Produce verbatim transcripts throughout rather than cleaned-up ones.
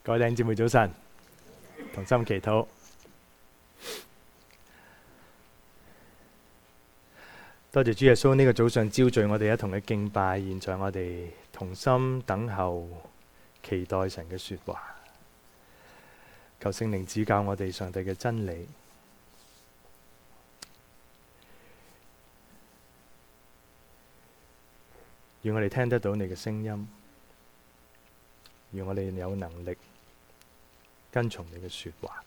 各位弟兄姊妹早晨，同心祈禱。多謝主耶穌呢個早上招聚我哋一同嘅敬拜，現在我哋同心等候，期待神嘅說話。求聖靈指教我哋上帝嘅真理，願我哋聽得到你嘅聲音，願我哋有能力跟從你嘅說話。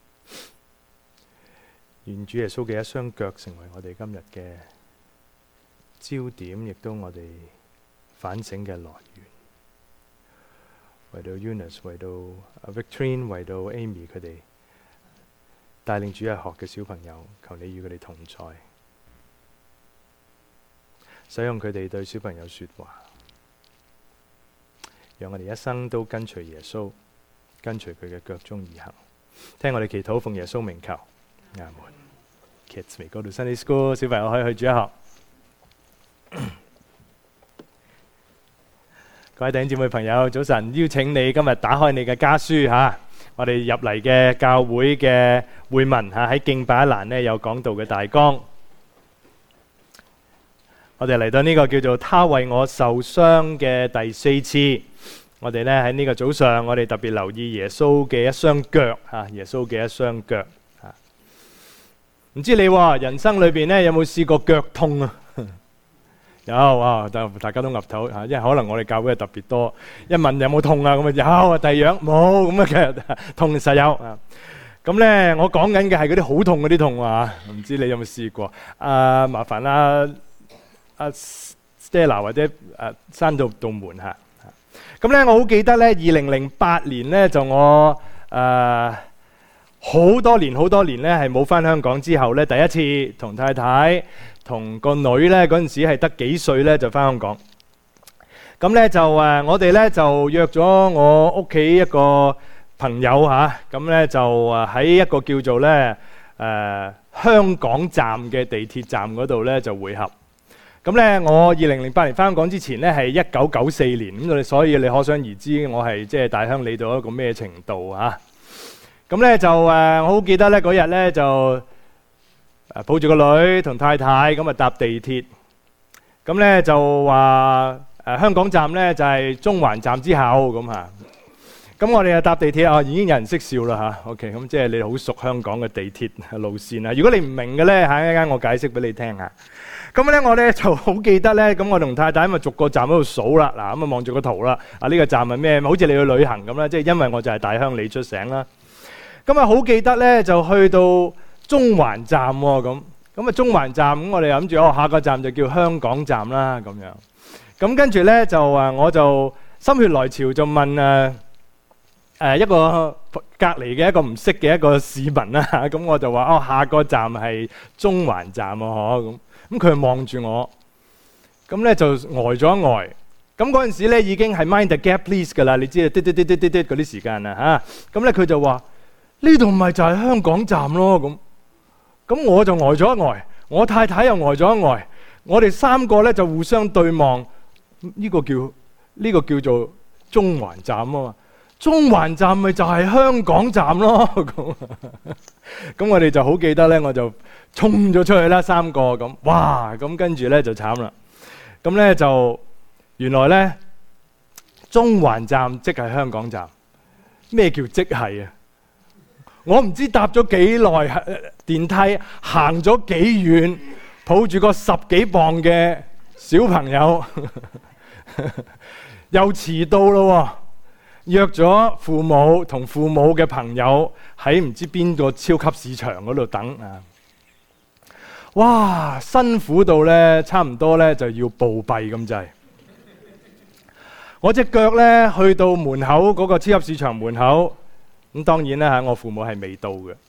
願主耶穌嘅一雙腳成為我哋今日嘅焦點，亦都我哋反省嘅來源。為到 Eunice， 為到 Victorine， 為到 Amy 佢哋帶領主日學嘅小朋友，求你與佢哋同在，使用佢哋對小朋友說話，讓我哋一生都跟隨耶穌，跟隨佢嘅腳蹤而行。聽我哋祈禱，奉耶穌名求，阿門。Kids may go to Sunday school， 小朋友可以去主日學。各位弟兄姊妹朋友，早晨！邀請你今日打開你嘅家書吓，我哋入嚟嘅教會嘅會文吓，喺敬拜一欄呢有講道嘅大綱。我哋嚟到呢個叫做他為我受傷嘅第四次。我哋呢喺呢個早上，我哋特別留意耶穌嘅一雙腳吓，耶穌嘅一雙腳吓。唔知你話人生裏邊呢有冇試過腳痛啊？有啊，大大家都岌頭嚇，因為可能我哋教會係特別多，一問有冇痛啊，咁啊有啊，第二樣冇咁啊，其實痛實有啊。咁咧，我講緊嘅係嗰啲好痛嗰啲痛啊，唔知你有冇試過？啊，麻煩啦，阿 Stella 或者誒閂到道門嚇。咁咧，我好記得咧，二零零八年咧就我誒好多年好多年咧係冇返香港之後咧，第一次同太太。同個女呢，嗰陣時係得幾歲呢，就返香港。咁呢，就誒，我哋呢，就約咗我屋企一個朋友嚇，咁呢，就誒喺一個叫做呢誒、呃、香港站嘅地鐵站嗰度呢，就會合。咁呢，我二零零八年返香港之前呢，係一九九四年，咁所以你可想而知我係即係大鄉里到一個咩程度嚇。咁呢，就誒，我好記得呢嗰日呢，就。抱住個女同太太咁啊搭地鐵，咁呢就話誒香港站呢就係中環站之後咁嚇，咁我哋啊搭地鐵啊已經有人識笑啦嚇 ，OK， 咁即係你好熟香港嘅地鐵路線啊。如果你唔明嘅呢，下一間我解釋俾你聽下。咁呢我呢就好記得呢，咁我同太太咪逐個站喺度數啦，嗱咁啊望住個圖啦，啊呢個站係咩？好似你去旅行咁啦，即係因為我就係大鄉里出省啦。咁啊好記得呢，就去到中環站喎，咁咁啊中環站咁我哋諗住哦下個站就叫香港站啦咁樣，咁跟住咧就啊我就心血來潮就問誒誒一個隔離嘅一個唔識嘅一個市民啦，咁我就話哦下個站係中環站啊嗬，咁咁佢望住我，咁咧就呆咗一呆，咁嗰陣時咧已經係 mind the gap please 噶啦，你知啊滴滴滴滴滴滴嗰啲時間啊嚇，咁咧佢就話呢度咪就係香港站咯咁。咁我就呆咗一呆，我太太又呆咗一呆，我哋三個咧就互相對望，呢個叫呢個叫做中環站啊嘛，中環站咪就係香港站咯。咁咁我哋就好記得咧，我就衝咗出去啦，三個咁，哇！咁跟住咧就慘啦，咁咧就原來咧中環站即係香港站，咩叫即係啊？我唔知搭咗幾耐電梯，行咗幾遠，抱住個十幾磅嘅小朋友，又遲到咯，約咗父母同父母嘅朋友喺唔知邊個超級市場嗰度等啊！哇，辛苦到呢，差唔多呢就要暴斃咁滯。我隻腳呢去到門口嗰個超級市場門口。咁當然啦嚇，我父母係未到嘅。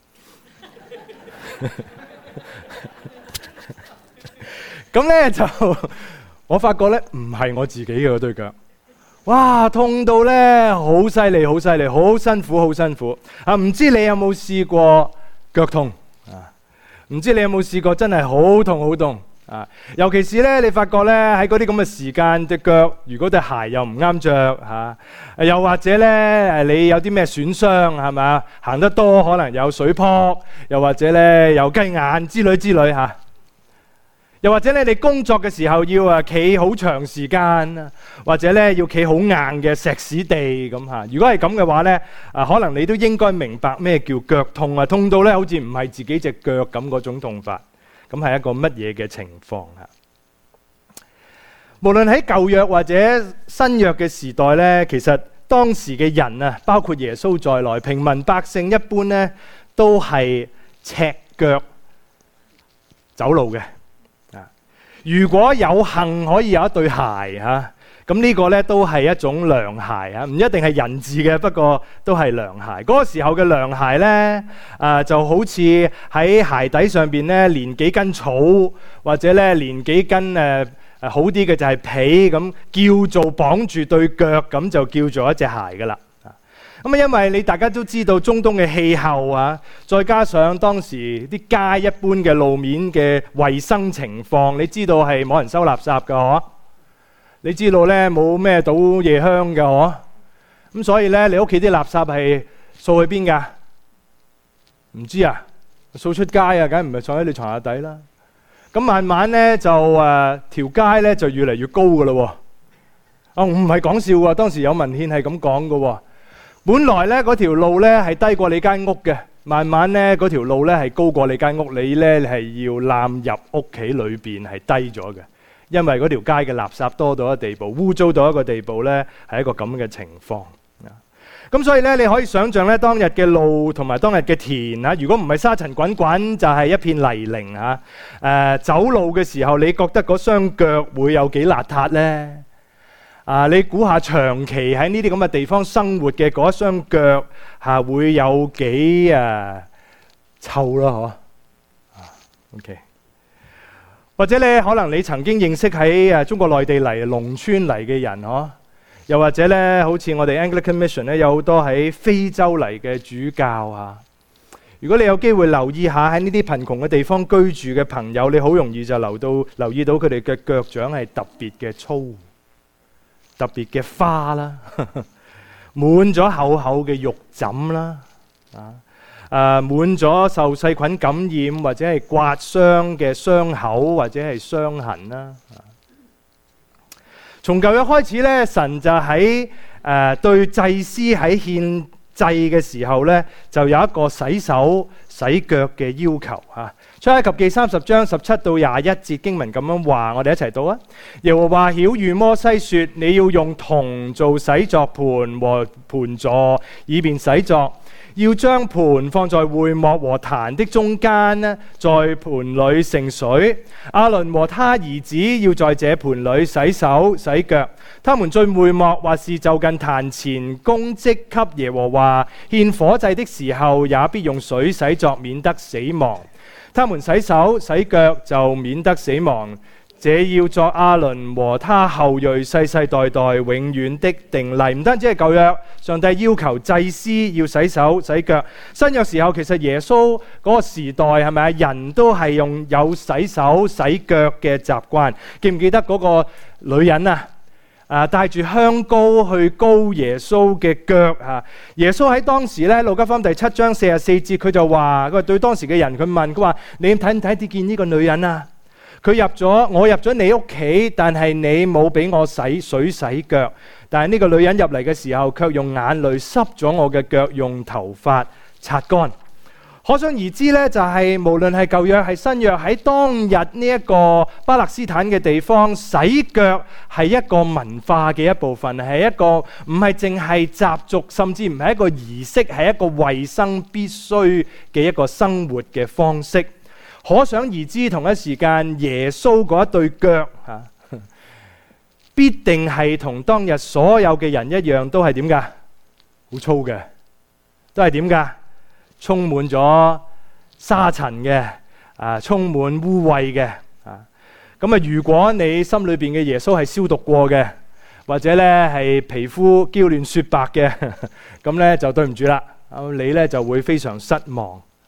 咁咧就我發覺咧唔係我自己嘅嗰對腳，哇痛到咧好犀利，好犀利，好辛苦，好辛苦啊！唔知你有冇試過腳痛啊？唔知你有冇試過真係好痛好痛啊，尤其是咧，你發覺咧喺嗰啲咁嘅時間，隻腳如果對鞋又唔啱着嚇，又或者咧誒你有啲咩損傷係咪啊？行得多可能有水泡，又或者咧有雞眼之類之類嚇、啊，又或者咧你工作嘅時候要啊企好長時間，或者咧要企好硬嘅石屎地咁嚇。如果係咁嘅話咧，啊可能你都應該明白咩叫腳痛啊，痛到咧好似唔係自己隻腳咁嗰種痛法。咁係一個乜嘢嘅情況啊？無論喺舊約或者新約嘅時代呢，其實當時嘅人啊，包括耶穌在內，平民百姓一般呢，都係赤腳走路嘅。啊，如果有幸可以有一對鞋嚇，咁呢個呢都係一種涼鞋啊，唔一定係人字嘅，不過都係涼鞋。嗰個時候嘅涼鞋呢，啊就好似喺鞋底上邊呢連幾根草，或者呢連幾根誒誒好啲嘅就係皮咁，叫做綁住對腳，咁就叫做一隻鞋噶啦。咁啊，因為你大家都知道中東嘅氣候啊，再加上當時啲街一般嘅路面嘅衞生情況，你知道係冇人收垃圾㗎嗬。你知道咧冇咩倒夜香嘅嗬，咁所以咧你屋企啲垃圾係掃去邊噶？唔知啊，掃出街啊，梗係唔係坐喺你床下底啦。咁慢慢咧就誒條街咧就越嚟越高噶啦喎。啊，唔係講笑喎，當時有文獻係咁講嘅喎。本來咧嗰條路咧係低過你間屋嘅，慢慢咧嗰條路咧係高過你間屋，你咧係要攬入屋企裏邊係低咗嘅。因為嗰條街嘅垃圾多到一個地步，污糟到一個地步呢，係一個咁嘅情況。咁所以呢，你可以想象呢，當日嘅路同埋當日嘅田啊，如果唔係沙塵滾滾，就係一片泥濘啊。誒，走路嘅時候，你覺得嗰雙腳會有幾邋遢呢？啊，你估下長期喺呢啲咁嘅地方生活嘅嗰一雙腳嚇會有幾誒臭啦？嗬。OK。或者咧，可能你曾經認識喺誒中國內地嚟農村嚟嘅人嗬，又或者咧，好似我哋 Anglican Mission 咧，有好多喺非洲嚟嘅主教啊。如果你有機會留意下喺呢啲貧窮嘅地方居住嘅朋友，你好容易就留到留意到佢哋嘅腳掌係特別嘅粗、特別嘅花啦，滿咗厚厚嘅肉疹啦，啊！誒、呃、滿咗受細菌感染或者係刮傷嘅傷口或者係傷痕啦。從舊約開始咧，神就喺誒、呃、對祭司喺獻祭嘅時候咧，就有一個洗手洗腳嘅要求嚇。出埃及記三十章十七到廿一節經文咁樣話，我哋一齊讀啊！耶和華曉諭摩西説：你要用銅做洗作盤和盤座，以便洗作。要將盤放在會幕和壇的中間呢，在盤裏盛水。亞倫和他兒子要在這盤裏洗手洗腳。他們進會幕或是就近壇前供職給耶和華獻火祭的時候，也必用水洗作，免得死亡。他們洗手洗腳就免得死亡。這要作亞倫和他後裔世世代代永遠的定例。唔單止係舊約，上帝要求祭司要洗手洗腳。新約時候其實耶穌嗰個時代係咪啊？人都係用有洗手洗腳嘅習慣。記唔記得嗰個女人啊？啊，帶住香膏去膏耶穌嘅腳啊！耶穌喺當時咧，路加福音第七章四十四節，佢就話：佢對當時嘅人，佢問佢話：你睇唔睇得見呢個女人啊？佢入咗，我入咗你屋企，但係你冇俾我洗水洗腳。但係呢個女人入嚟嘅時候，卻用眼淚濕咗我嘅腳，用頭髮擦乾。可想而知呢，就係、是、無論係舊約係新約，喺當日呢一個巴勒斯坦嘅地方，洗腳係一個文化嘅一部分，係一個唔係淨係習俗，甚至唔係一個儀式，係一個衛生必須嘅一個生活嘅方式。可想而知，同一時間耶穌嗰一對腳嚇，必定係同當日所有嘅人一樣，都係點㗎？好粗嘅，都係點㗎？充滿咗沙塵嘅，啊，充滿污穢嘅，啊，咁啊，如果你心裏邊嘅耶穌係消毒過嘅，或者咧係皮膚嬌嫩雪白嘅，咁咧就對唔住啦，你咧就會非常失望。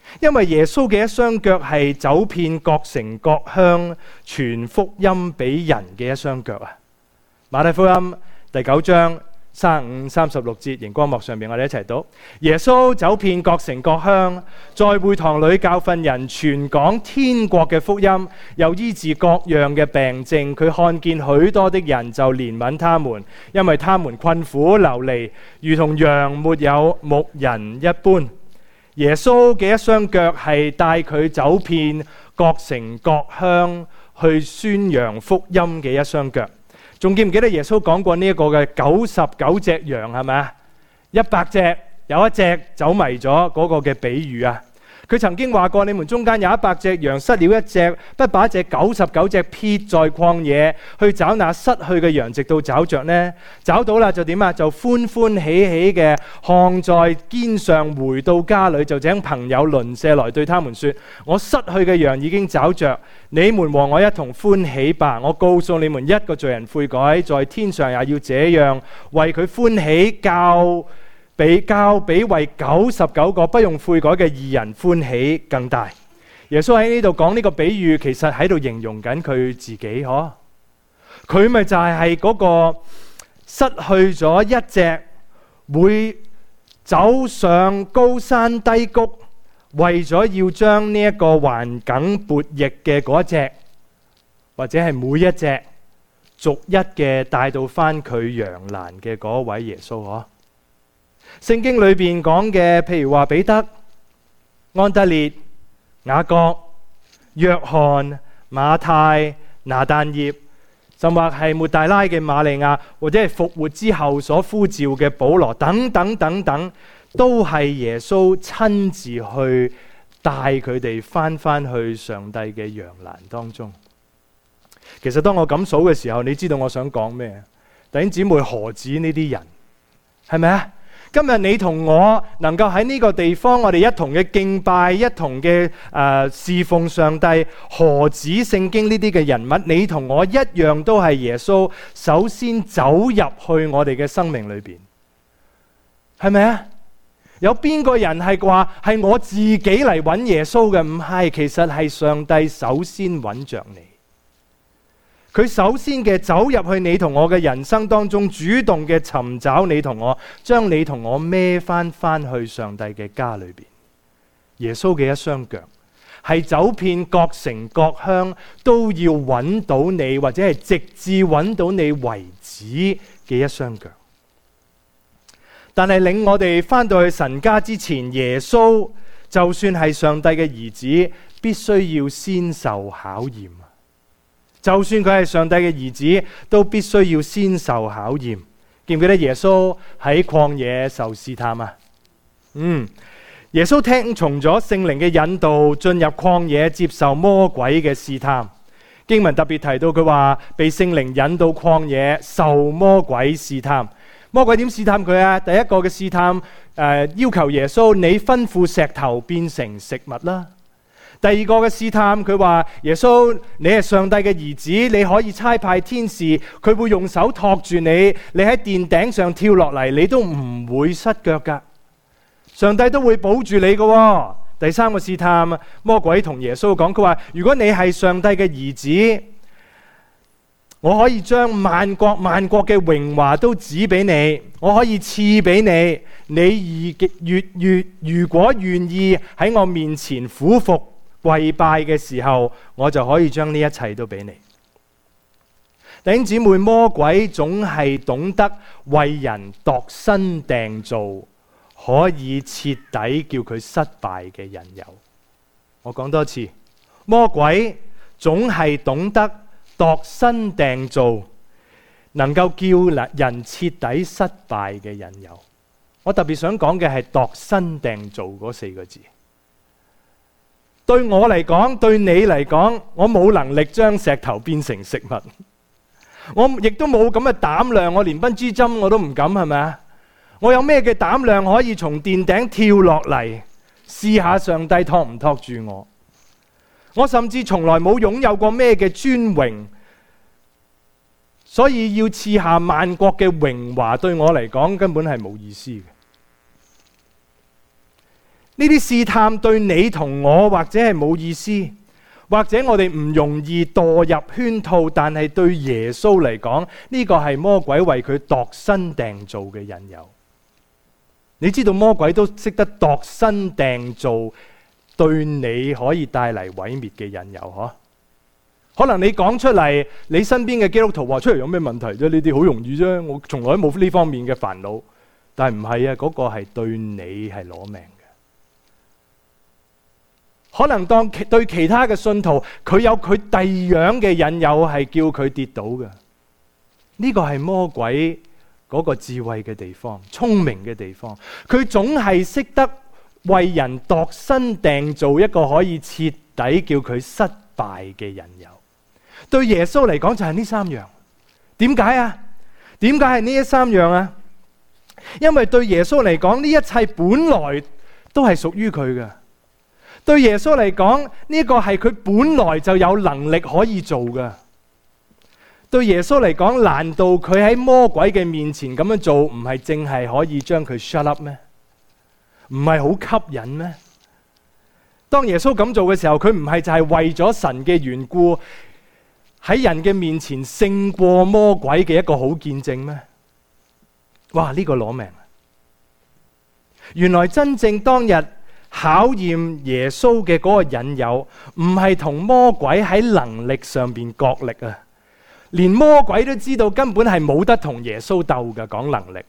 因為耶穌嘅一雙腳係走遍各城各鄉傳福音俾人嘅一雙腳啊！馬太福音第九章三十五、三十六節，熒光幕上面我哋一齊讀：耶穌走遍各城各鄉，在會堂裏教訓人，傳講天國嘅福音，又醫治各樣嘅病症。佢看見許多的人，就憐憫他們，因為他們困苦流離，如同羊沒有牧人一般。耶穌嘅一雙腳係帶佢走遍各城各鄉去宣揚福音嘅一雙腳。仲記唔記得耶穌講過呢一個嘅九十九隻羊係咪啊？一百隻有一隻走迷咗嗰個嘅比喻啊！佢曾經話過：你們中間有一百隻羊，失了一隻，不把這九十九隻撇在曠野，去找那失去嘅羊，直到找着呢？找到啦就點啊？就歡歡喜喜嘅扛在肩上，回到家裏，就請朋友鄰舍來對他們說：我失去嘅羊已經找着，你們和我一同歡喜吧！我告訴你們，一個罪人悔改，在天上也要這樣為佢歡喜，較比較比為九十九個不用悔改嘅義人歡喜更大。耶穌喺呢度講呢個比喻，其實喺度形容緊佢自己，嗬？佢咪就係係嗰個失去咗一隻，會走上高山低谷，為咗要將呢一個環境悖逆嘅嗰一隻，或者係每一隻逐一嘅帶到翻佢羊欄嘅嗰位耶穌，嗬？聖經裏邊講嘅，譬如話彼得、安德烈、雅各、約翰、馬太、拿但業，甚或係抹大拉嘅瑪利亞，或者係復活之後所呼召嘅保羅，等等等等，都係耶穌親自去帶佢哋翻翻去上帝嘅羊欄當中。其實當我咁數嘅時候，你知道我想講咩？弟兄姊妹，何止呢啲人？係咪啊？今日你同我能夠喺呢個地方，我哋一同嘅敬拜，一同嘅誒侍奉上帝，何止聖經呢啲嘅人物？你同我一樣都係耶穌首先走入去我哋嘅生命裏邊，係咪啊？有邊個人係話係我自己嚟揾耶穌嘅？唔係，其實係上帝首先揾着你。佢首先嘅走入去你同我嘅人生當中，主動嘅尋找你同我，將你同我孭翻翻去上帝嘅家裏邊。耶穌嘅一雙腳係走遍各城各鄉，都要揾到你，或者係直至揾到你為止嘅一雙腳。但係領我哋翻到去神家之前，耶穌就算係上帝嘅兒子，必須要先受考驗。就算佢係上帝嘅兒子，都必須要先受考驗。記唔記得耶穌喺曠野受試探啊？嗯，耶穌聽從咗聖靈嘅引導，進入曠野接受魔鬼嘅試探。經文特別提到佢話被聖靈引導曠野受魔鬼試探。魔鬼點試探佢啊？第一個嘅試探，誒、呃，要求耶穌你吩咐石頭變成食物啦。第二個嘅試探，佢話耶穌，你係上帝嘅兒子，你可以差派天使，佢會用手托住你，你喺殿頂上跳落嚟，你都唔會失腳噶，上帝都會保住你噶。第三個試探，魔鬼同耶穌講，佢話如果你係上帝嘅兒子，我可以將萬國萬國嘅榮華都指俾你，我可以賜俾你，你越越如果願意喺我面前俯伏跪拜嘅時候，我就可以將呢一切都俾你。弟兄姊妹，魔鬼總係懂得為人度身訂造，可以徹底叫佢失敗嘅引誘。我講多次，魔鬼總係懂得度身訂造，能夠叫人徹底失敗嘅引誘。我特別想講嘅係度身訂造嗰四個字。對我嚟講，對你嚟講，我冇能力將石頭變成食物，我亦都冇咁嘅膽量，我連奔珠針我都唔敢，係咪啊？我有咩嘅膽量可以從殿頂跳落嚟，試下上帝托唔托住我？我甚至從來冇擁有過咩嘅尊榮，所以要賜下萬國嘅榮華，對我嚟講根本係冇意思嘅。 呢啲試探對你同我或者係冇意思，或者我哋唔容易墮入圈套，但係對耶穌嚟講，呢個係魔鬼為佢度身訂造嘅引誘。你知道魔鬼都識得度身訂造，對你可以帶嚟毀滅嘅引誘，嗬？可能你講出嚟，你身邊嘅基督徒話出嚟有咩問題啫？呢啲好容易啫，我從來都冇呢方面嘅煩惱。但係唔係啊，嗰個係對你係攞命嘅。可能當對其他嘅信徒，佢有佢第二樣嘅引誘，係叫佢跌倒嘅。呢個係魔鬼嗰個智慧嘅地方，聰明嘅地方。佢總係識得為人度身訂造一個可以徹底叫佢失敗嘅引誘。對耶穌嚟講就係呢三樣。點解啊？點解係呢三樣啊？因為對耶穌嚟講，呢一切本來都係屬於佢嘅。對耶穌嚟講，呢個係佢本來就有能力可以做嘅。對耶穌嚟講，難道佢喺魔鬼嘅面前咁樣做，唔係淨係可以將佢 shut up 咩？唔係好吸引咩？當耶穌咁做嘅時候，佢唔係就係為咗神嘅緣故，喺人嘅面前勝過魔鬼嘅一個好見證咩？哇！呢個攞命！原來真正當日考驗耶穌嘅嗰個引誘，唔係同魔鬼喺能力上邊角力啊！連魔鬼都知道根本係冇得同耶穌鬥嘅，講能力。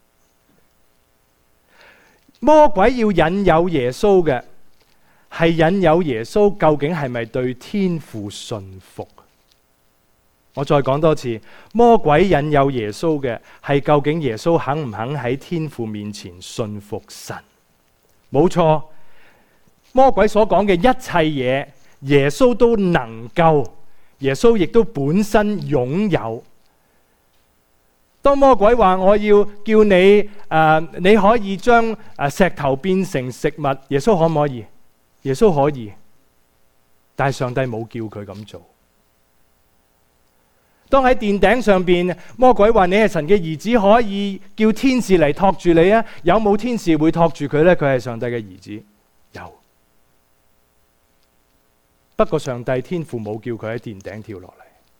魔鬼要引誘耶穌嘅，係引誘耶穌究竟係咪對天父信服？我再講多次，魔鬼引誘耶穌嘅係究竟耶穌肯唔肯喺天父面前信服神？冇錯，魔鬼所講嘅一切嘢，耶穌都能夠，耶穌亦都本身擁有。當魔鬼話我要叫你誒、呃，你可以將誒石頭變成食物，耶穌可唔可以？耶穌可以，但係上帝冇叫佢咁做。當喺殿頂上邊，魔鬼話你係神嘅兒子，可以叫天使嚟托住你啊？有冇天使會托住佢呢？佢係上帝嘅兒子，有。不過上帝天父冇叫佢喺殿頂跳落嚟。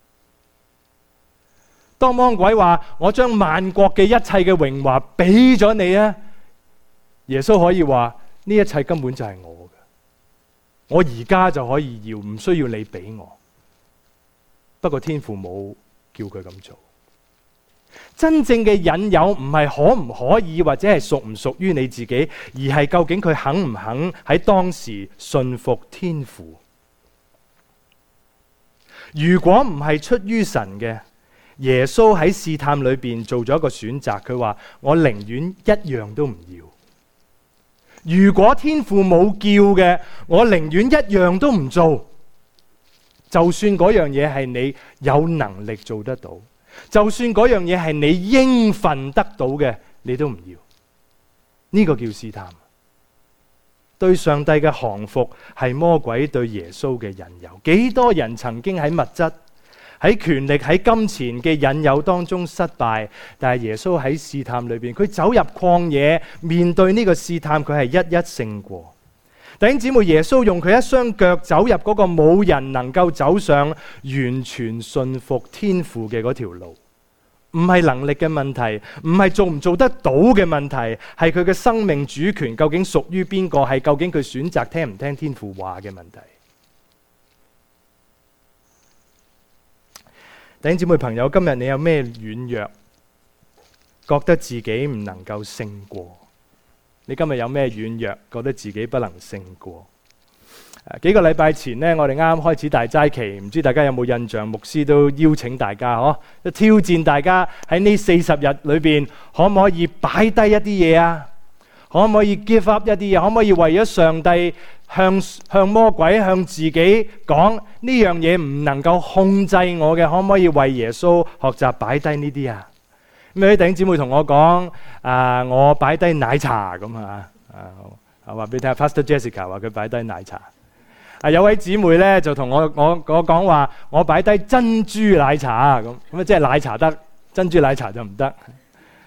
當魔鬼話我將萬國嘅一切嘅榮華俾咗你啊，耶穌可以話呢一切根本就係我嘅，我而家就可以要，唔需要你俾我。不過天父冇叫佢咁做。真正嘅引誘唔係可唔可以或者係屬唔屬於你自己，而係究竟佢肯唔肯喺當時信服天父。如果唔係出於神嘅，耶穌喺試探裏邊做咗一個選擇，佢話我寧願一樣都唔要。如果天父冇叫嘅，我寧願一樣都唔做。就算嗰樣嘢係你有能力做得到，就算嗰樣嘢係你應份得到嘅，你都唔要。呢個叫試探。對上帝嘅降服係魔鬼對耶穌嘅引誘。幾多人曾經喺物質、喺權力、喺金錢嘅引誘當中失敗，但係耶穌喺試探裏邊，佢走入曠野，面對呢個試探，佢係一一勝過。弟兄姊妹，耶穌用佢一雙腳走入嗰個冇人能夠走上完全信服天父嘅嗰條路，唔係能力嘅問題，唔係做唔做得到嘅問題，係佢嘅生命主權究竟屬於邊個，係究竟佢選擇聽唔聽天父話嘅問題。弟兄姊妹朋友，今日你有咩軟弱，覺得自己唔能夠勝過？你今日有咩軟弱，覺得自己不能勝過？啊、幾個禮拜前呢，我哋啱啱開始大齋期，唔知大家有冇印象？牧師都邀請大家，嗬，挑戰大家喺呢四十日裏邊，可唔可以擺低一啲嘢啊？可唔可以 give up 一啲嘢？可唔可以為咗上帝向向魔鬼向自己講呢樣嘢唔能夠控制我嘅？可唔可以為耶穌學習擺低呢啲啊？咁有啲弟兄姊妹同我講，啊，我擺低奶茶咁啊，啊，話俾你聽 Pastor Jessica 話佢擺低奶茶。啊，有位姊妹咧就同我我我講話，我擺低珍珠奶茶咁，咁啊即係奶茶得，珍珠奶茶就唔得。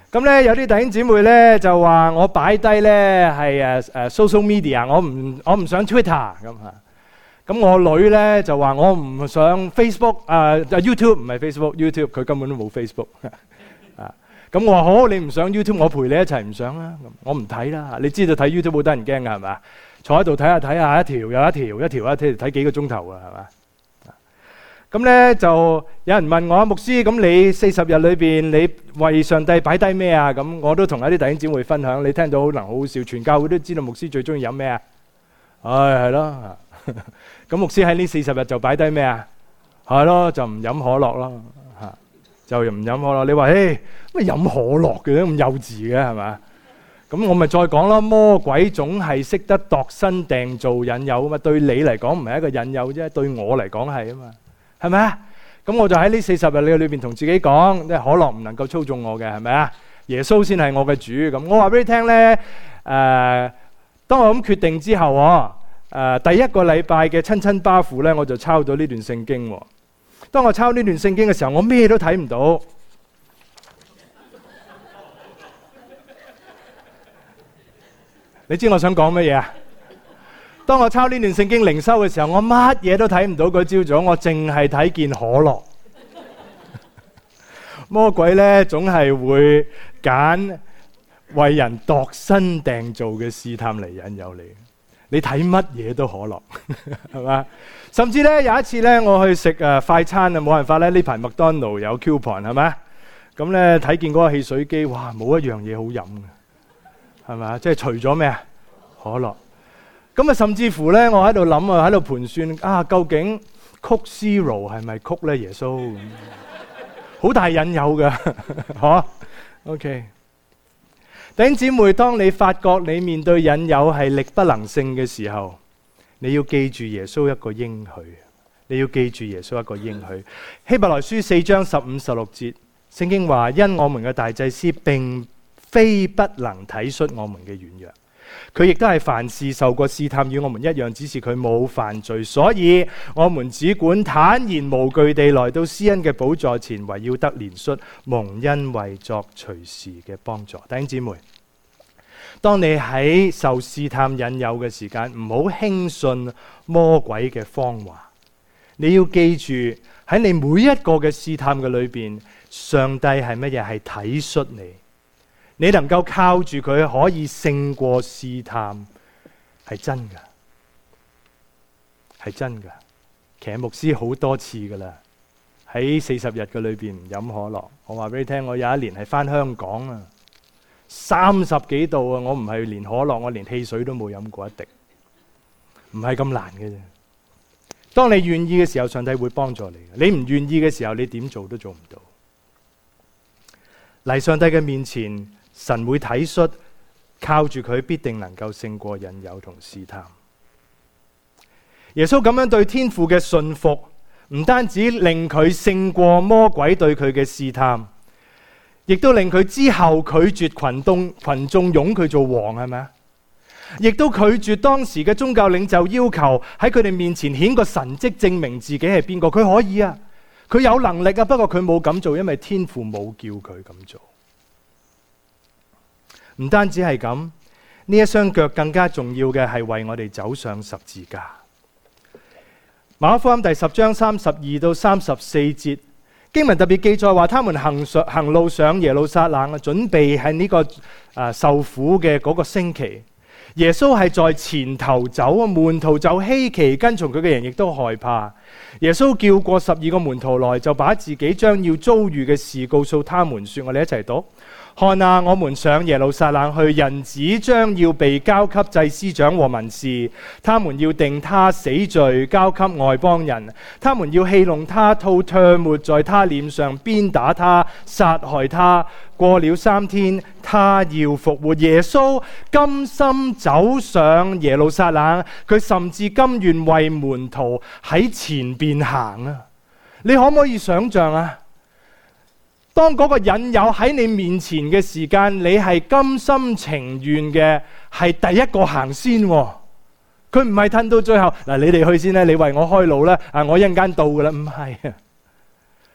咁咧有啲弟兄姊妹咧就話我擺低咧係誒誒 social media，我唔我唔上 Twitter 咁嚇。咁我女咧就話我唔上 Facebook 啊 YouTube， 唔係 Facebook，YouTube 佢根本都冇 Facebook 啊。咁我話好，你唔上 YouTube， 我陪你一齊唔上啦。咁我唔睇啦。你知道睇 YouTube 好得人驚㗎係嘛？坐喺度睇下睇下，一條又一條，一條一條睇幾個鐘頭啊係嘛？咁咧就有人問我牧師，咁你四十日裏邊你為上帝擺低咩啊？咁我都同一啲弟兄姊妹分享，你聽到可能好好笑，全教會都知道牧師最中意飲咩啊？唉係咯，咁牧師喺呢四十日就擺低咩啊？係咯，就唔飲可樂咯，嚇就唔飲可樂。你話誒乜飲可樂嘅咁幼稚嘅係嘛？咁我咪再講咯，魔鬼總係識得度身訂造引誘啊嘛。對你嚟講唔係一個引誘啫，對我嚟講係啊嘛。係咪啊？咁我就喺呢四十日裏邊同自己講，即係可樂唔能夠操縱我嘅，係咪啊？耶穌先係我嘅主。咁我話俾你聽咧，誒、呃，當我咁決定之後，誒、呃，第一個禮拜嘅親親巴父咧，我就抄咗呢段聖經。當我抄呢段聖經嘅時候，我咩都睇唔到。你知我想講乜嘢啊？當我抄呢段聖經靈修嘅時候，我乜嘢都睇唔到。嗰朝早我淨係睇見可樂。魔鬼呢總係會揀為人度身訂造嘅試探嚟引誘你。你睇乜嘢都可樂，係嘛？甚至呢有一次呢，我去食誒快餐啊，冇辦法咧，呢排麥當勞有 coupon 係咪？咁呢睇見嗰個汽水機，哇，冇一樣嘢好飲嘅，係咪？即係除咗咩啊？可樂。咁啊，甚至乎咧，我喺度諗啊，喺度盤算啊，究竟 Coke Zero 係咪 Coke 咧？耶穌好大引誘㗎，嚇。OK，弟兄姊妹，當你發覺你面對引誘係力不能勝嘅時候，你要記住耶穌一個應許，你要記住耶穌一個應許。希伯來書四章十五十六節，聖經話：因我們嘅大祭司並非不能體恤我們嘅軟弱。佢亦都係凡事受過試探，與我們一樣，只是佢冇犯罪，所以我們只管坦然無懼地來到施恩嘅寶座前，為要得憐恤，蒙恩惠作隨時嘅幫助。弟兄姊妹，當你喺受試探引誘嘅時間，唔好輕信魔鬼嘅謊話。你要記住喺你每一個嘅試探嘅裏邊，上帝係乜嘢？係體恤你。你能夠靠住佢可以勝過試探，係真㗎，係真㗎。其實牧師好多次㗎喇，喺四十日嘅裏邊唔飲可樂。我話俾你聽，我有一年係返香港啊，三十幾度啊，我唔係連可樂，我連汽水都冇飲過一滴，唔係咁難嘅啫。當你願意嘅時候，上帝會幫助你。你唔願意嘅時候，你點做都做唔到。嚟上帝嘅面前，神會體恤，靠住佢必定能夠勝過引誘同試探。耶穌咁樣對天父嘅信服，唔單止令佢勝過魔鬼對佢嘅試探，亦都令佢之後拒絕群眾群眾擁佢做王，係咪啊？亦都拒絕當時嘅宗教領袖要求喺佢哋面前顯個神蹟證明自己係邊個。佢可以啊，佢有能力啊，不過佢冇咁做，因為天父冇叫佢咁做。唔單止係咁，呢一雙腳更加重要嘅係為我哋走上十字架。馬可福音第十章三十二到三十四節經文特別記載話，他們行上行路上耶路撒冷啊，準備喺呢個啊受苦嘅嗰個星期。耶穌係在前頭走啊，門徒就稀奇，跟從佢嘅人亦都害怕。耶穌叫過十二個門徒來，就把自己將要遭遇嘅事告訴他們說，我哋一齊讀。看啊，我們上耶路撒冷去，人子將要被交給祭司長和文士，他們要定他死罪，交給外邦人。他們要戲弄他，吐唾沫在他臉上，鞭打他，殺害他。過了三天，他要復活。耶穌甘心走上耶路撒冷，佢甚至甘願為門徒喺前邊行啊！你可唔可以想象啊？當嗰個引誘喺你面前嘅時間，你係甘心情願嘅，係第一個行先。佢唔係褪到最後，嗱，你哋去先啦，你為我開路啦，啊，我一陣間到噶啦，唔係啊。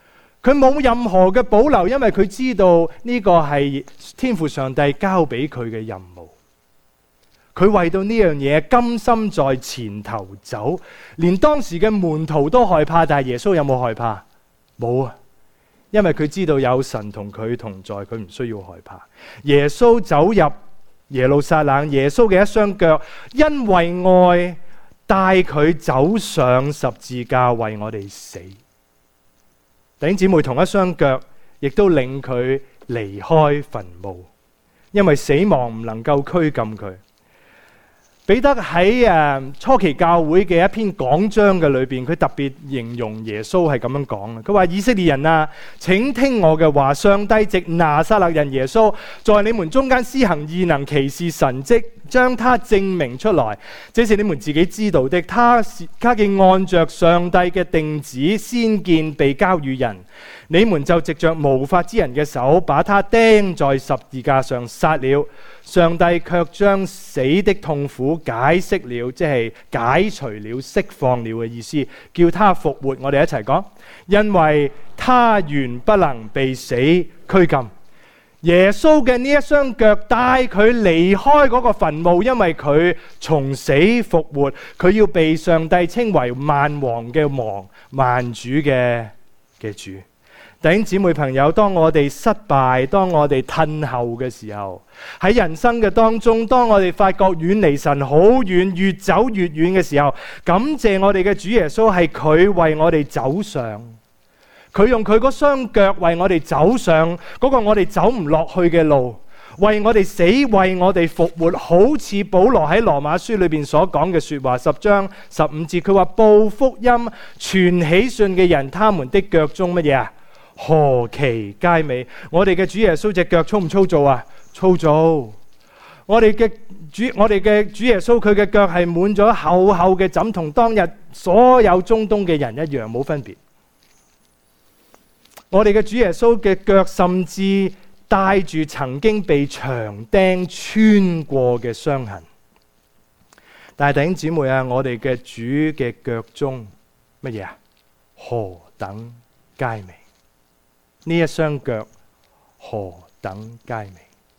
佢冇任何嘅保留，因為佢知道呢個係天父上帝交俾佢嘅任務。佢為到呢樣嘢甘心在前頭走，連當時嘅門徒都害怕，但係耶穌有冇害怕？冇啊，因為佢知道有神同佢同在，佢唔需要害怕。耶穌走入耶路撒冷，耶穌嘅一雙腳因為愛帶佢走上十字架，為我哋死。弟兄姊妹，同一雙腳亦都令佢離開墳墓，因為死亡唔能夠拘禁佢。彼得喺誒初期教會嘅一篇講章嘅裏邊，佢特別形容耶穌係咁樣講嘅。佢話：以色列人啊，請聽我嘅話，上帝藉拿撒勒人耶穌在你們中間施行異能奇事神蹟，將他證明出來，這是你們自己知道的。他他既按着上帝嘅定旨先見被交與人，你們就藉着無法之人嘅手把他釘在十字架上殺了。上帝卻將死的痛苦解釋了，即係解除了、釋放了嘅意思，叫他復活。我哋一齊講，因為他原不能被死拘禁。耶穌嘅呢一雙腳帶佢離開嗰個墳墓，因為佢從死復活，佢要被上帝稱為萬王嘅王、萬主嘅嘅主。弟兄姊妹朋友，當我哋失敗，當我哋褪後嘅時候，喺人生嘅當中，當我哋發覺遠離神好遠，越走越遠嘅時候，感謝我哋嘅主耶穌，係佢為我哋走上，佢用佢嗰雙腳為我哋走上嗰個我哋走唔落去嘅路，為我哋死，為我哋復活。好似保羅喺羅馬書裏邊所講嘅說話，十章十五節，佢話報福音傳喜訊嘅人，他們的腳中乜嘢啊？何其佳美！我哋嘅主耶穌隻腳粗唔粗糙啊？粗糙。我哋嘅主，我哋嘅主耶穌，佢嘅腳係滿咗厚厚嘅枕，同當日所有中東嘅人一樣，冇分別。我哋嘅主耶穌嘅腳甚至帶住曾經被長釘穿過嘅傷痕。但係弟兄姊妹啊，我哋嘅主嘅腳中乜嘢啊？何等佳美！呢一雙腳何等佳美！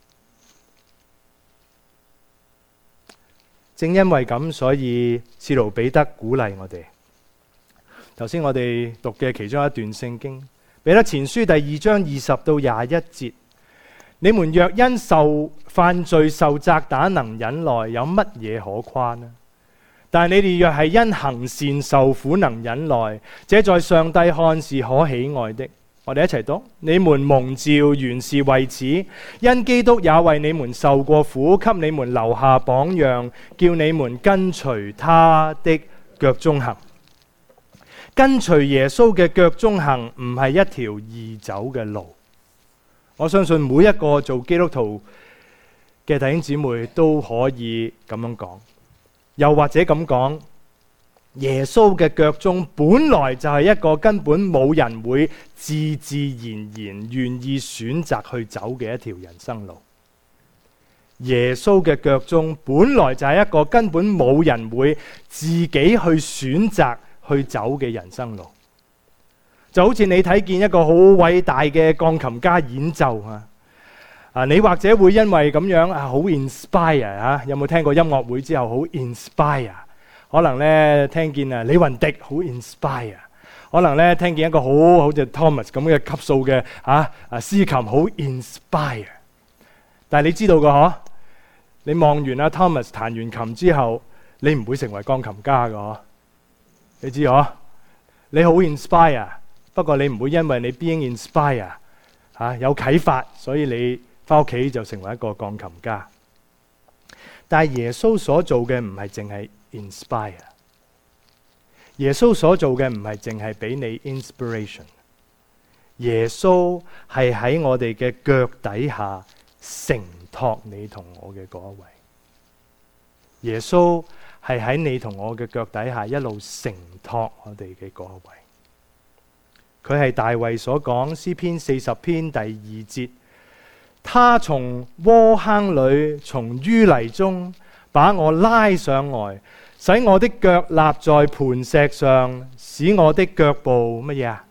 正因為咁，所以使徒彼得鼓勵我哋。頭先我哋讀嘅其中一段聖經，彼得前書第二章二十到廿一節：你們若因受犯罪受責打能忍耐，有乜嘢可誇呢？但係你哋若係因行善受苦能忍耐，這在上帝看是可喜愛的。我哋一齊讀：你們蒙召原是為此，因基督也為你們受過苦，給你們留下榜樣，叫你們跟隨他的腳蹤行。跟隨耶穌嘅腳蹤行，唔係一條易走嘅路。我相信每一個做基督徒嘅弟兄姊妹都可以咁樣講，又或者咁講。耶穌嘅腳蹤本來就係一個根本冇人會自自然然願意選擇去走嘅一條人生路。耶穌嘅腳蹤本來就係一個根本冇人會自己去選擇去走嘅人生路。就好似你睇見一個好偉大嘅鋼琴家演奏啊，啊，你或者會因為咁樣啊好 inspire 啊，有冇聽過音樂會之後好 inspire？可能咧聽見啊李雲迪好 inspire， 可能咧聽見一個好好似 Thomas 咁嘅級數嘅啊啊司琴好 inspire。但係你知道嘅嗬，你望完阿 Thomas 彈完琴之後，你唔會成為鋼琴家嘅嗬，你知嗬？你好 inspire， 不過你唔會因為你 being inspire 啊有啟發，所以你翻屋企就成為一個鋼琴家。但係耶穌所做嘅唔係淨係inspire， 耶穌所做嘅唔係淨係俾你 inspiration， 耶穌係喺我哋嘅腳底下承托你同我嘅嗰一位。耶穌係喺你同我嘅腳底下一路承托我哋嘅嗰一位。佢係大衛所講詩篇四十篇第二節，他從窩坑裏，從淤泥中把我拉上來，使我的腳立在磐石上，使我的腳步乜嘢啊？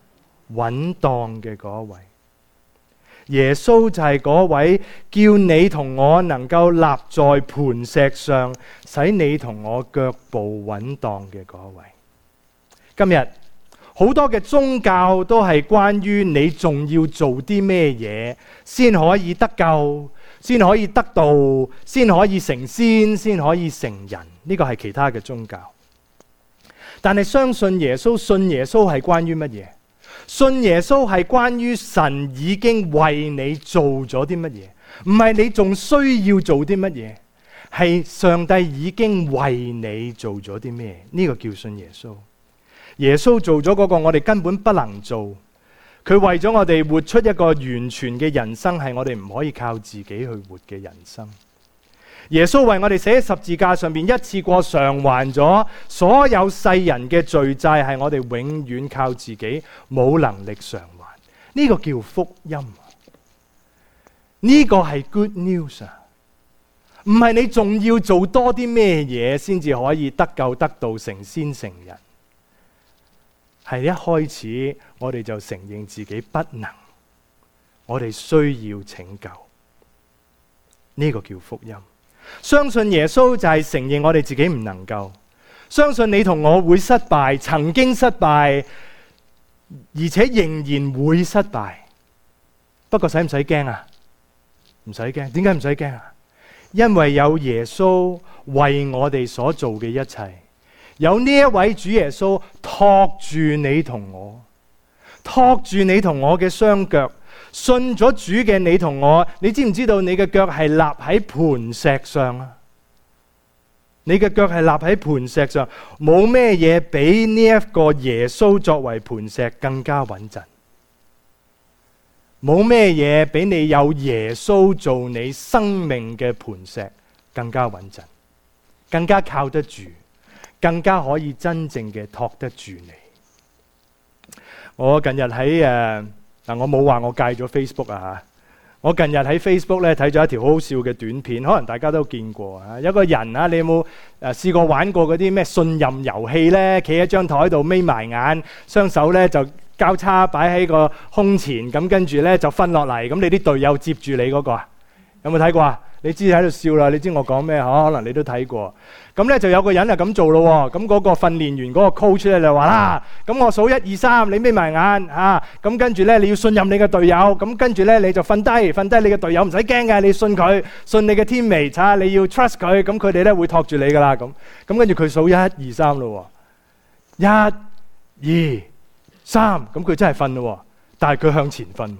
穩當嘅嗰一位。耶穌就係嗰位叫你同我能夠立在磐石上，使你同我腳步穩當嘅嗰一位。今日好多嘅宗教都係關於你仲要做啲咩嘢先可以得救，先可以得道，先可以成仙，先可以成人。呢個係其他嘅宗教。但係相信耶穌，信耶穌係關於乜嘢？信耶穌係關於神已經為你做咗啲乜嘢，唔係你仲需要做啲乜嘢，係上帝已經為你做咗啲咩？呢個叫信耶穌。耶穌做咗嗰個我哋根本不能做，佢為咗我哋活出一個完全嘅人生，係我哋唔可以靠自己去活嘅人生。耶穌為我哋寫喺十字架上面，一次過償還咗所有世人嘅罪債，係我哋永遠靠自己冇能力償還。呢個叫福音，呢個係 good news 啊！唔係你仲要做多啲咩嘢先至可以得救得道成仙成人，係一開始我哋就承認自己不能，我哋需要拯救。呢個叫福音。相信耶穌就係承認我哋自己唔能夠，相信你同我會失敗，曾經失敗，而且仍然會失敗。不過使唔使驚啊？唔使驚。點解唔使驚啊？因為有耶穌為我哋所做嘅一切，有呢一位主耶穌托住你同我，托住你同我嘅雙腳。信咗主嘅你同我，你知唔知道你嘅腳係立喺磐石上啊？你嘅腳係立喺磐石上，冇咩嘢比呢一個耶穌作為磐石更加穩陣，冇咩嘢比你有耶穌做你生命嘅磐石更加穩陣，更加靠得住，更加可以真正嘅托得住你。我近日喺誒嗱，我冇話我戒咗 Facebook 啊嚇！我近日喺 Facebook 咧睇咗一條好好笑嘅短片，可能大家都見過啊。有個人啊，你有冇誒試過玩過嗰啲咩信任遊戲咧？企喺張台度眯埋眼，雙手咧就交叉擺喺個胸前，咁跟住咧就瞓落嚟，咁你啲隊友接住你嗰個啊？有冇睇過啊？你知喺度笑啦，你知我講咩嗬？可能你都睇過。咁咧就有個人啊咁做咯，咁嗰個訓練員嗰個 coach 咧就話啦，咁我數一二三，你眯埋眼啊，咁跟住咧你要信任你嘅隊友，咁跟住咧你就瞓低，瞓低你嘅隊友唔使驚嘅，你信佢，信你嘅 teammate 啊，你要 trust 佢，咁佢哋咧會托住你噶啦，咁咁跟住佢數一二三咯，一二三，咁佢真係瞓咯，但係佢向前瞓。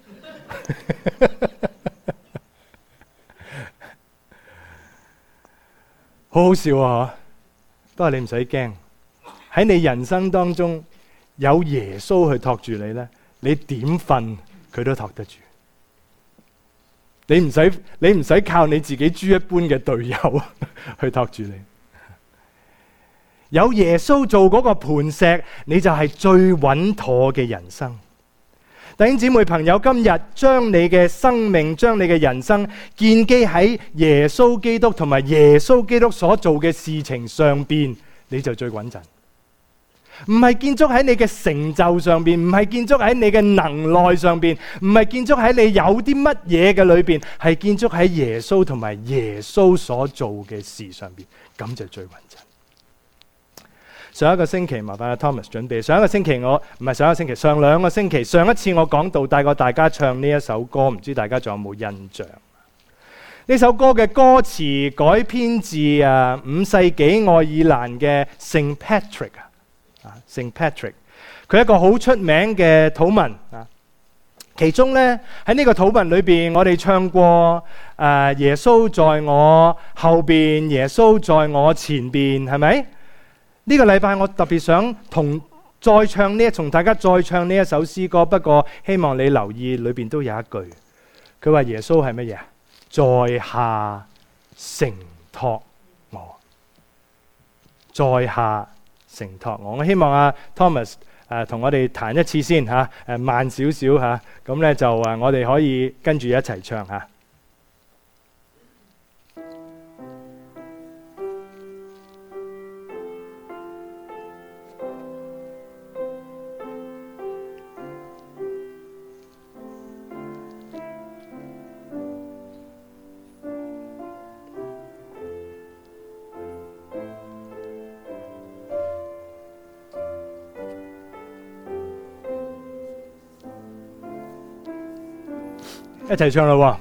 好好笑啊！不過你唔使驚，喺你人生當中有耶穌去托住你咧，你點瞓佢都托得住。你唔使你唔使靠你自己豬一般嘅隊友去托住你。有耶穌做嗰個磐石，你就係最穩妥嘅人生。弟兄姊妹朋友，今日將你嘅生命，將你嘅人生建基喺耶穌基督同埋耶穌基督所做嘅事情上邊，你就最穩陣。唔係建築喺你嘅成就上邊，唔係建築喺你嘅能耐上邊，唔係建築喺你有啲乜嘢嘅裏邊，係建築喺耶穌同埋耶穌所做嘅事上邊，咁就最穩陣。上一個星期麻煩阿 Thomas 準備。上一個星期我唔係上一個星期，上兩個星期，上一次我講道帶過大家唱呢一首歌，唔知大家仲有冇印象？呢首歌嘅歌詞改編自啊五世紀愛爾蘭嘅聖 Patrick 啊，聖 Patrick， 佢係一個好出名嘅禱文啊。其中咧喺呢個禱文裏邊，我哋唱過誒耶穌在我後邊，耶穌在我前邊，係咪？呢個禮拜我特別想同再唱呢，同大家再唱呢一首詩歌。不過希望你留意裏邊都有一句，佢話耶穌係乜嘢？在下承托我，在下承托我。我希望阿 Thomas 誒同我哋彈一次先嚇，誒慢少少嚇，咁咧就誒我哋可以跟住一齊唱嚇。 一齊唱啦喎！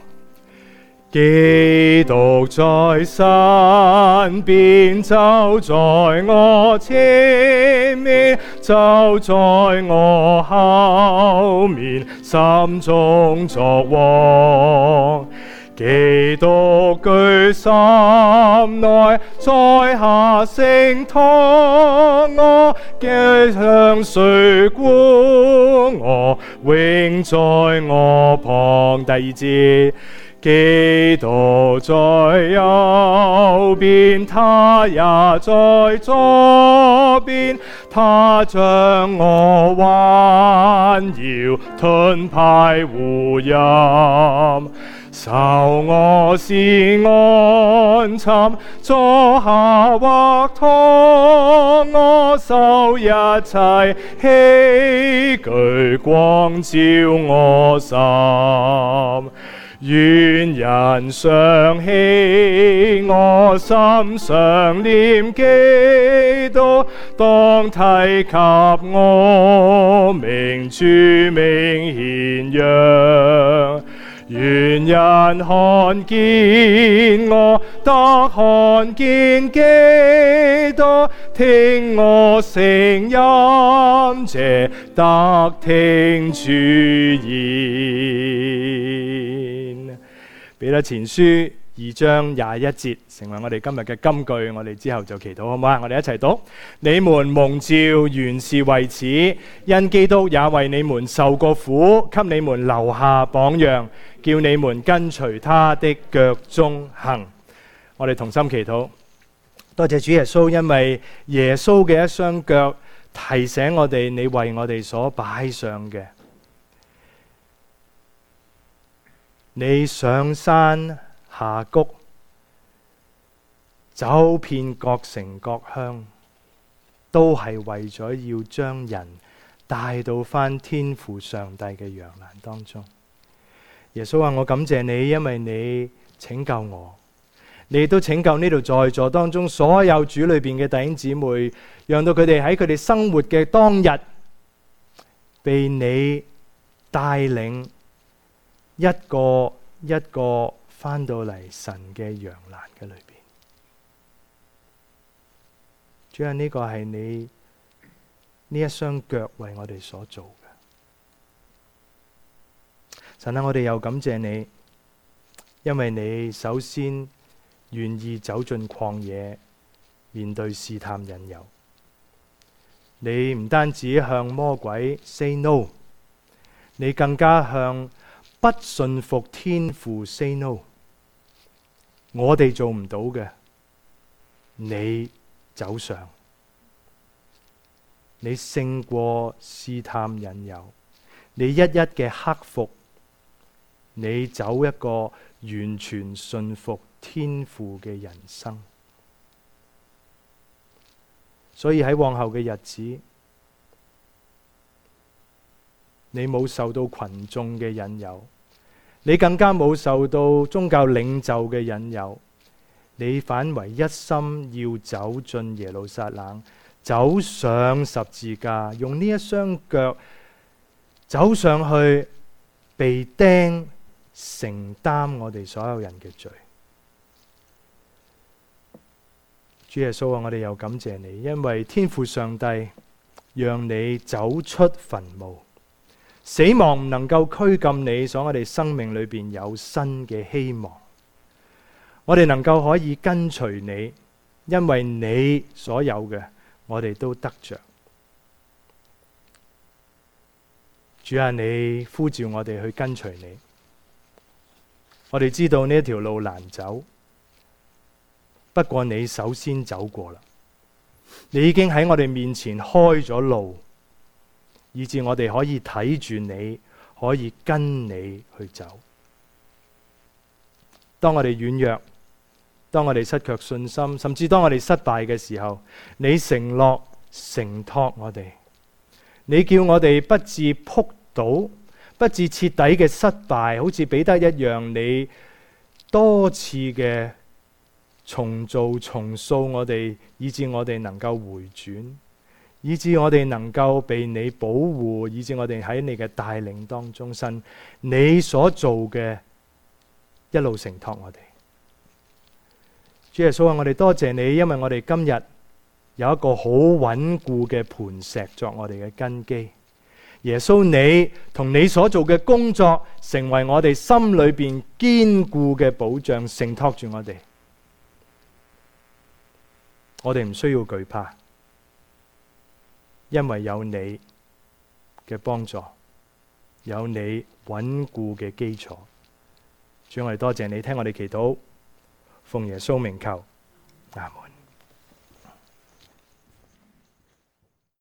基督在身邊，走在我前面，走在我後面，心中作王。基督居心內，在下聖堂，我嘅向誰顧？我永在我旁。第二節。基督在右邊，他也在左邊，他將我彎腰，盾牌護蔭，受我是安枕，坐下或躺，我受一切器具，光照我心。願人想起我心上念基督，當提及我名，著名顯揚。願人看見我，得看見基督，聽我聲音，這得聽主言。彼得前書二章廿一節成為我哋今日嘅金句，我哋之後就祈禱好唔好啊？我哋一齊讀：你們蒙召原是為此，因基督也為你們受過苦，給你們留下榜樣，叫你們跟隨他的腳蹤行。我哋同心祈禱，多謝主耶穌，因為耶穌嘅一雙腳提醒我哋，你為我哋所擺上嘅。你上山下谷，走遍各城各鄉，都係為咗要將人帶到返天父上帝嘅羊欄當中。耶穌話：我感謝你，因為你拯救我，你都拯救呢度在座當中所有主裏邊嘅弟兄姊妹，讓到佢哋喺佢哋生活嘅當日，被你帶領一個一個返到嚟神嘅羊欄嘅裏邊。主啊，呢個係你呢一雙腳為我哋所做嘅。神啊，我哋又感謝你，因為你首先願意走進曠野，面對試探引誘。你唔單止向魔鬼 say no， 你更加向不信服天父 say no。 我哋做唔到嘅，你走上，你勝過試探引誘，你一一嘅克服，你走一個完全信服天父嘅人生。所以喺往後嘅日子，你冇受到群眾嘅引誘，你更加冇受到宗教領袖嘅引誘，你反為一心要走進耶路撒冷，走上十字架，用呢一雙腳走上去，被釘，承擔我哋所有人嘅罪。主耶穌啊，我哋又感謝你，因為天父上帝讓你走出墳墓，死亡唔能夠拘禁你，所以我哋生命裏邊有新嘅希望。我哋能夠可以跟隨你，因為你所有嘅，我哋都得着。主啊，你呼召我哋去跟隨你。我哋知道呢一條路難走，不過你首先走過啦，你已經喺我哋面前開咗路，以致我哋可以睇住你，可以跟你去走。當我哋軟弱，當我哋失卻信心，甚至當我哋失敗嘅時候，你承諾承托我哋，你叫我哋不致仆倒，不致徹底嘅失敗，好似彼得一樣，你多次嘅重做重塑我哋，以致我哋能夠回轉， 以致我哋能夠被你保護，以致我哋喺你嘅帶領當中，神你所做嘅一路承托我哋。主耶穌啊，我哋多謝你，因為我哋今日有一個好穩固嘅磐石作我哋嘅根基。耶穌，你同你所做嘅工作，成為我哋心裏邊堅固嘅保障，承托住我哋。我哋唔需要懼怕，因為有你嘅幫助，有你穩固嘅基礎。主，我哋多謝你聽我哋祈禱，奉耶穌名求，阿門。